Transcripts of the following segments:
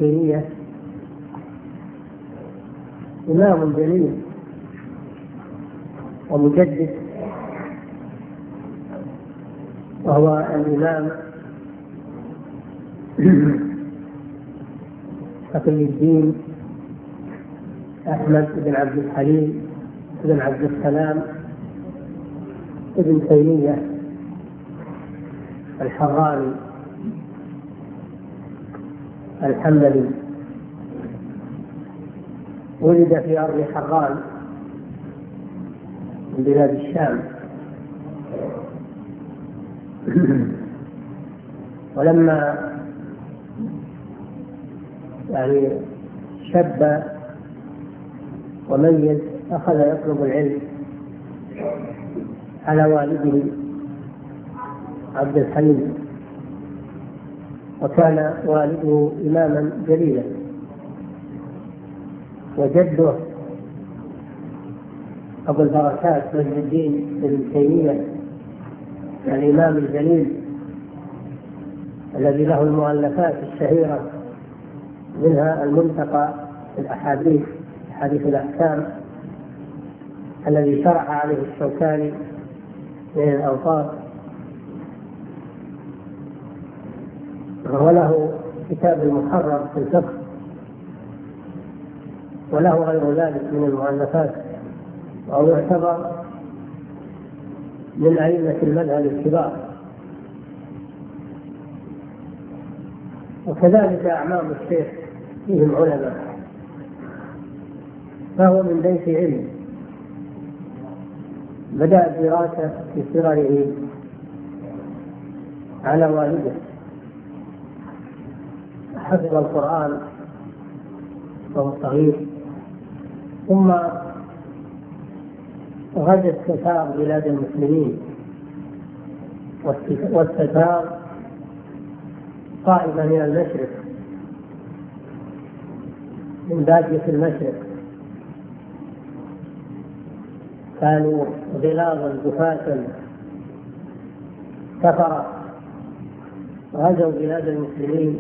تيمية إمام جليل ومجدد، وهو الإمام تقي الدين أحمد بن عبد الحليم بن عبد السلام ابن تيمية الحراني الحنبلي، ولد في أرض حران من بلاد الشام، ولما شب وميز أخذ يطلب العلم على والده عبد الحليم، وكان والده إماما جليلا، وجده أبو البركات مجد الدين بن تيمية الإمام الجليل الذي له المؤلفات الشهيرة، منها المنتقى في الأحاديث، حديث الأحكام الذي شرح عليه الشوكاني من الأوطار، وله كتاب المحرر في الفقه، وله غير ذلك من المؤلفات، وهو يعتبر من أئمة المذهب الكبار. وكذلك أعمام الشيخ فيهم علماء، فهو من بيت علم، بدأ الدراسة في صغره على والده، حفظ القرآن وهو صغير، ثم غزا التتار بلاد المسلمين، والتتار طائفة من المشرق، من بادية المشرق، كانوا غلاظا جفاة كفرة، غزوا بلاد المسلمين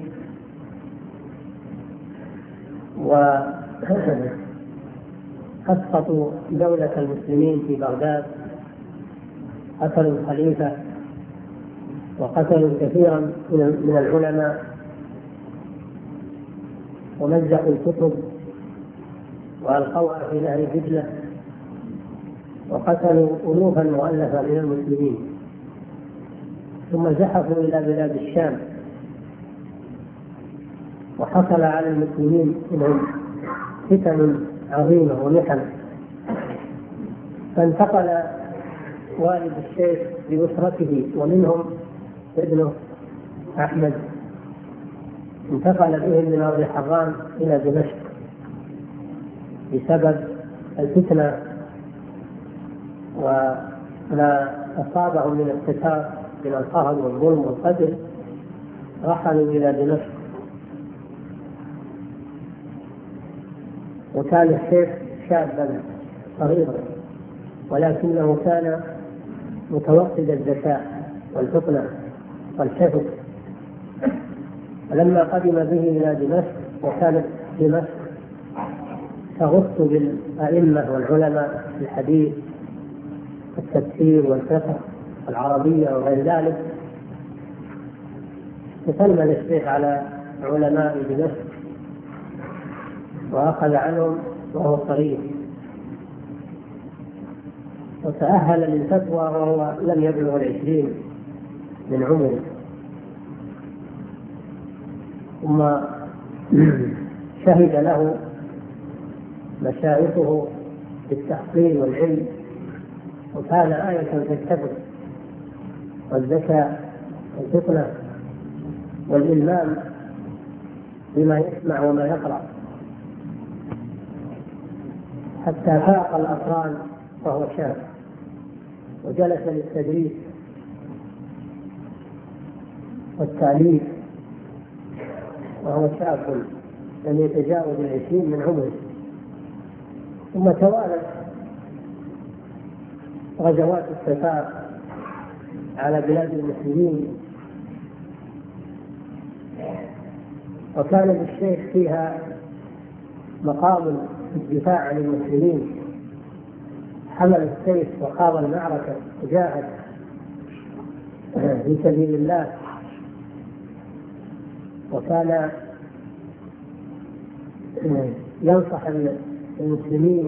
وأسقطوا دولة المسلمين في بغداد، قتلوا الخليفة وقتلوا كثيرا من العلماء، ومزقوا الكتب وألقوها في نهر دجلة، وقتلوا ألوفا مؤلفة من المسلمين، ثم زحفوا إلى بلاد الشام، وحصل على المسلمين منهم فتن عظيمة ومحن، فانتقل والد الشيخ بأسرته ومنهم ابنه أحمد، انتقل بهم من أرض حران إلى دمشق بسبب الفتنة وما أصابهم من التتار من القهر والظلم والقتل، رحلوا إلى دمشق. وكان الشيخ شابا صغيرا، ولكنه كان متوقد الذكاء والفطنة والحفظ. ولما قدم به إلى دمشق، وكانت دمشق تغص بالأئمة والعلماء في الحديث والتفسير والفقه والعربية وغير ذلك، تسلم الشيخ على علماء دمشق وأخذ عنهم وهو صغير، وتأهل للفتوى وهو لم يبلغ 20 من عمره. ثم شهد له مشايخه بالتحصيل والعلم، وكان آية في الحفظ والذكاء والفطنة والإلمام بما يسمع وما يقرأ، حتى فاق الأقران وهو شاب، وجلس للتدريس والتعليم وهو شاب لم يتجاوز 20 من عمره. ثم توالت غزوات التتار على بلاد المسلمين، وكان للشيخ فيها مقام الدفاع عن المسلمين، حمل السيف وخاض المعركة وجاهد في سبيل الله، وكان ينصح المسلمين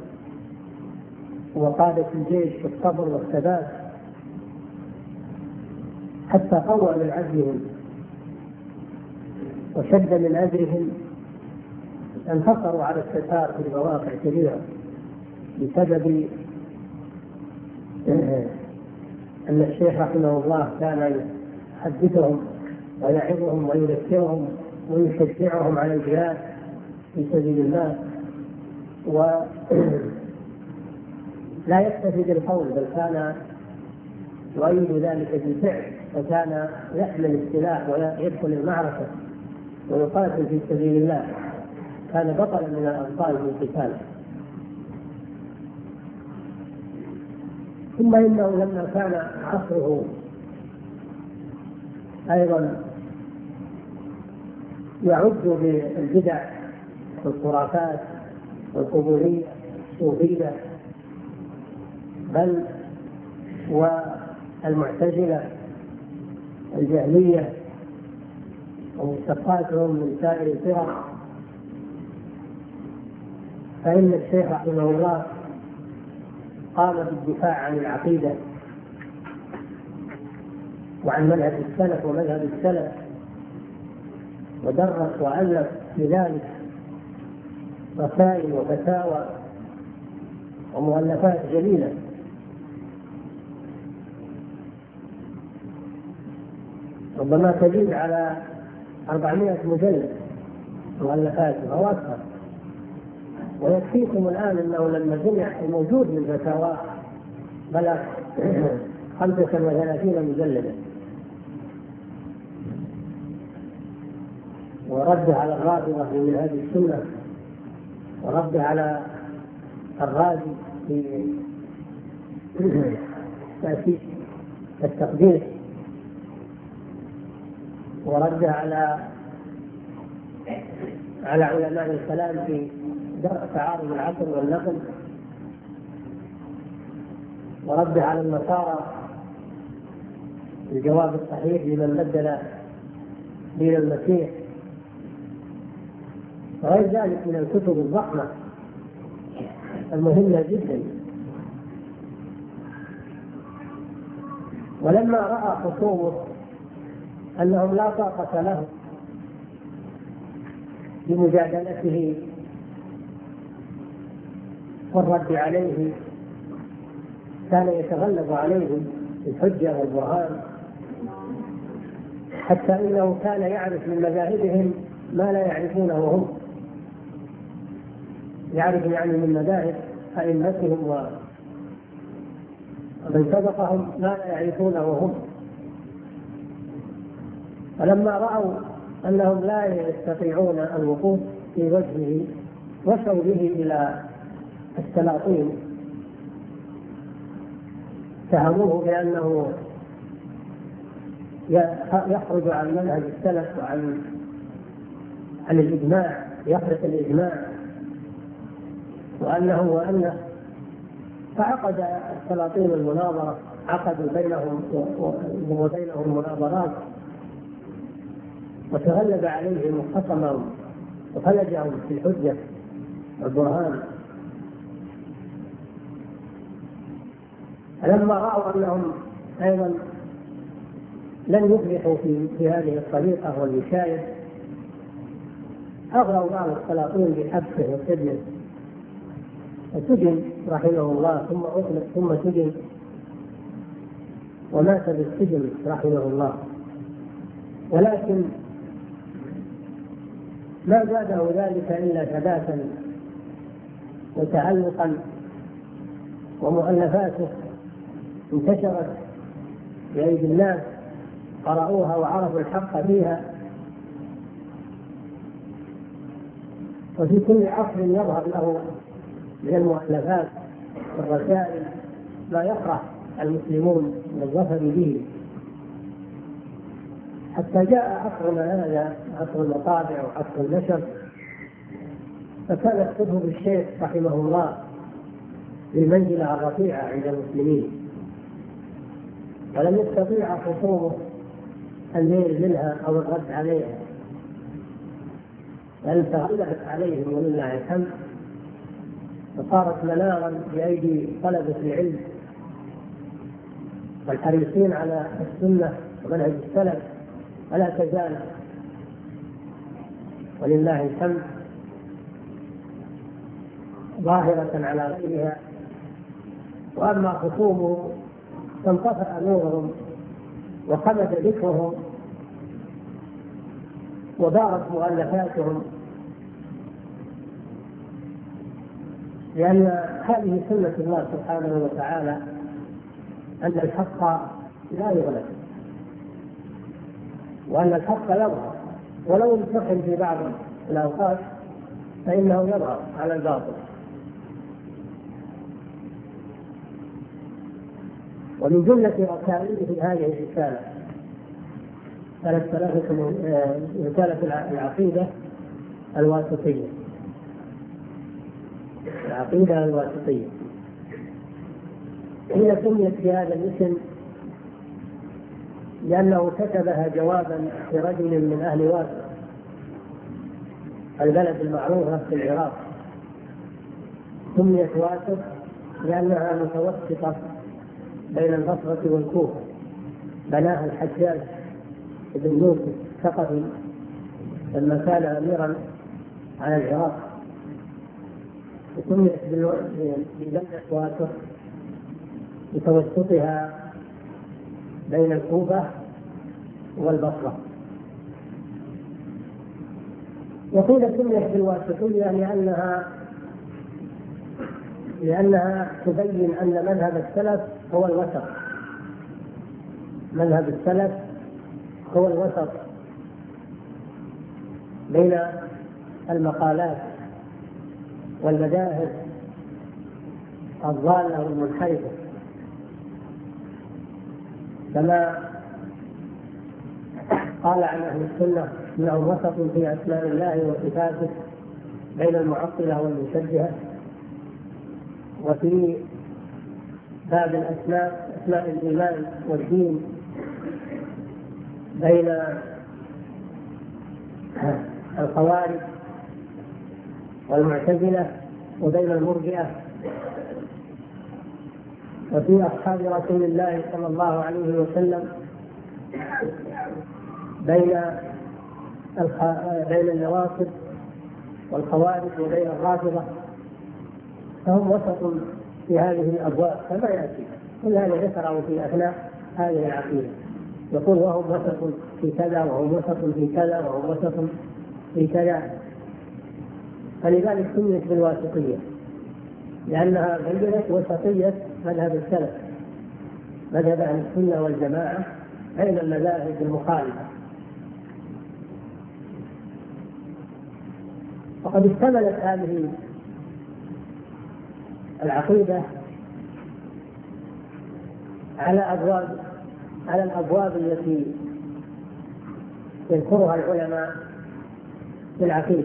وقادة الجيش بالصبر والثبات حتى قوى من عزمهم وشد من أجرهم. انتصروا على التتار في مواقع كبيرة بسبب أن الشيخ رحمه الله كان يحدثهم ويعظهم ويذكرهم ويشجعهم على الجهاد في سبيل الله، ولا يكتفي بالقول بل كان يؤيد ذلك بالفعل، فكان يحمل السلاح ويدخل المعركة ويقاتل في سبيل الله، كان بطلا من الأبطال في القتال. ثم إنه لما كان عصره أيضا يعد بالبدع والخرافات والقبورية الصوفية بل والمعتزلة الجهمية ومشتقاتهم من سائر الفرق، فإن الشيخ رحمه الله قام بالدفاع عن العقيدة وعن منهج السلف ومذهب السلف، ودرس وألف في ذلك رسائل وفتاوى ومؤلفات جليلة. ربما تزيد على 400 مجلد مؤلفات أو أكثر، ويكفيكم الآن أنه لما جمع الموجود من فتاوى بلغ 35 مجلدا، ورد على الرافضة في منهاج السنة، ورد على الرازي في تأسيس التقدير، ورد على علماء الكلام في درء تعارض العقل والنقل، ورد على النصارى الجواب الصحيح لمن بدل دين المسيح، وغير ذلك من الكتب الضخمة المهمة جدا. ولما رأى خصومه أنهم لا طاقة له بمجادلته والرد عليه، كان يتغلب عليهم بالحجة والبرهان، حتى إنه كان يعرف من مذاهبهم ما لا يعرفونه هم، يعرف يعني من مذاهب أئمتهم ومن سبقهم ما لا يعرفونه هم. فلما رأوا أنهم لا يستطيعون الوقوف في وجهه وصلوا به إلى السلاطين، اتهموه بأنه يخرج عن منهج السلف وعن الإجماع، يخرق الإجماع، وأنه فعقد السلاطين المناظرة، عقدوا بينهم وبينهم مناظرات، وتغلب عليهم وخصمهم وفلجهم في الحجة والبرهان. لما رأوا أنهم أيضا لن يفلحوا في هذه الطريقة والوشاية، أغروا بعض السلاطين بحبسه وسجنه، وسجن رحمه الله، ثم أطلق ثم سجن ومات بالسجن رحمه الله. ولكن ما زاده ذلك إلا ثباتا وتعلقا، ومؤلفاته انتشرت بأيدي الناس، قرأوها وعرفوا الحق فيها، وفي كل عصر يظهر له من المؤلفات والرسائل ما يفرح المسلمون بالظفر به، حتى جاء عصرنا هذا عصر المطابع وعصر النشر، فكان يكتبه الشيخ رحمه الله للمنزلة الرفيعة عند المسلمين، ولم يستطيع خصومه الميل منها أو الرد عليها، بل تغلبت عليهم ولله الحمد، وصارت منارا بأيدي طلبة العلم والحريصين على السنة ومنهج السلف، ولا تزال ولله الحمد ظاهرة على غيرها. وأما خصومه فانطفأ نورهم وخمد ذكرهم ودارت مؤلفاتهم، لأن هذه سنة الله سبحانه وتعالى أن الحق لا يغلب، وأن الحق يظهر ولو انتقل في بعض الأوقات فإنه يظهر على الباطل. ومن جملة رسائله هذه الرسالة رسالة العقيدة الواسطية. العقيدة الواسطية هي سميت بهذا الاسم لأنه كتبها جوابا لرجل من أهل واسط، البلد المعروفة في العراق. سميت واسط لأنها متوسطة بين البصرة والكوفة، بناها الحجاج بن يوسف الثقفي لما كان أميرا على العراق، وسميت ببلدة واسط لتوسطها بين الكوفة والبصرة. وقيل سميت بالواسطية لأنها تبين أن مذهب السلف هو الوسط. مذهب السلف هو الوسط بين المقالات والمذاهب الضالة والمنحرفة، كما قال عن أهل السنة أنه وسط في أسماء الله وصفاته بين المعطلة والمشبهة، وفي باب الأسماء أسماء الإيمان والدين بين الخوارج والمعتزلة وبين المرجئة، وفي أصحاب رسول الله صلى الله عليه وسلم بين النواصب والخوارج وبين الرافضة. فهم وسط في هذه الأبواب كما يأتي، كل هذا ذكره في أثناء هذه العقيدة، يقول وهم وسط في كذا وهم وسط في كذا وهم وسط في كذا. فلذلك سميت بالواسطية لأنها بينت وسطية مذهب السلف، مذهب أهل السنة والجماعة بين المذاهب المخالفة. وقد اشتملت هذه العقيدة على الأبواب التي يذكرها العلماء في العقيدة.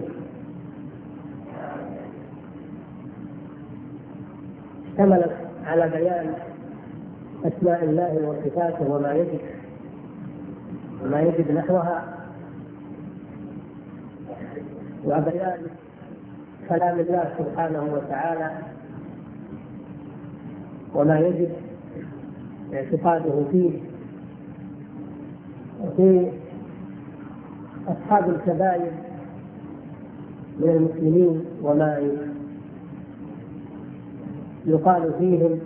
اشتملت على بيان أسماء الله وصفاته وما يجب نحوها، وبيان كلام الله سبحانه وتعالى وما يجب اعتقاده فيه. وفي أصحاب الكبائر من المسلمين وما يقال فيهم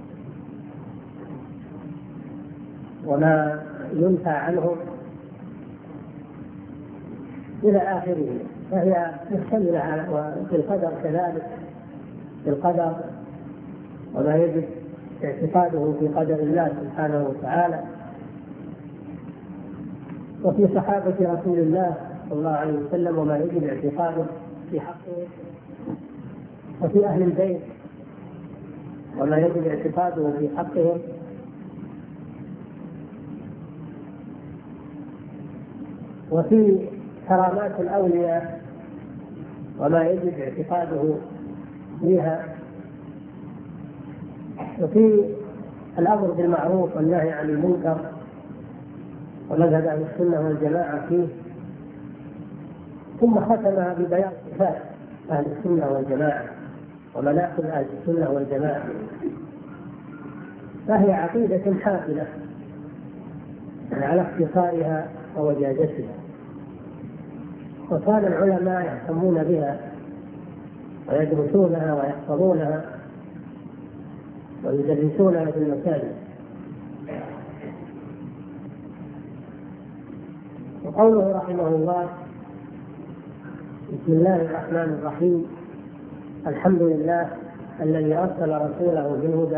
وما ينفى عنهم إلى آخره. فهي مشتملة على في القدر كذلك، في القدر وما يجب اعتقاده في قدر الله سبحانه وتعالى، وفي صحابة رسول الله صلى الله عليه وسلم وما يجب اعتقاده في حقه، وفي أهل البيت وما يجب اعتقاده في حقهم، وفي كرامات الأولياء وما يجب اعتقاده بها، وفي الأمر بالمعروف والنهي عن المنكر ومذهب أهل السنة والجماعة فيه، ثم ختمها ببيان صفات أهل السنة والجماعة ومناقب أهل السنة والجماعة. فهي عقيدة حافلة على اختصارها ووجازتها، وكان العلماء يهتمون بها ويدرسونها ويحفظونها ويدرسونها في المساجد. وقوله رحمه الله: بسم الله الرحمن الرحيم، الحمد لله الذي أرسل رسوله بالهدى